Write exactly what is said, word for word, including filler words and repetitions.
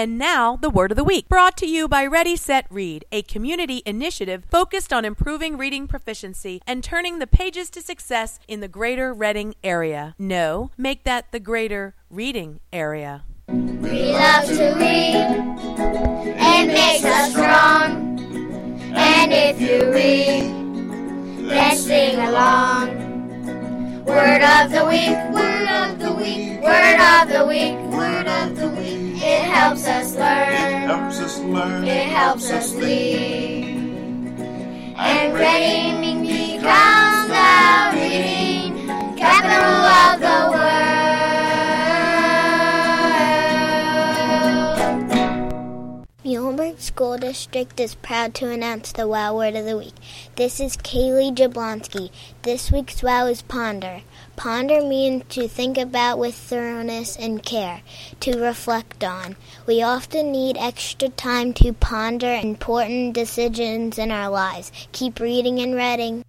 And now, the Word of the Week, brought to you by Ready, Set, Read, a community initiative focused on improving reading proficiency and turning the pages to success in the greater Reading area. No, make that the greater reading area. We love to read. It makes us strong. And if you read, then sing along. Word of the week, word of the week, word of the week, word of the week. It helps us learn, it helps us learn, it helps us lead. And reading becomes the reading capital of the world. Muhlenberg School District is proud to announce the WOW Word of the Week. This is Kaylee Jablonski. This week's WOW is ponder. Ponder means to think about with thoroughness and care, to reflect on. We often need extra time to ponder important decisions in our lives. Keep reading and reading.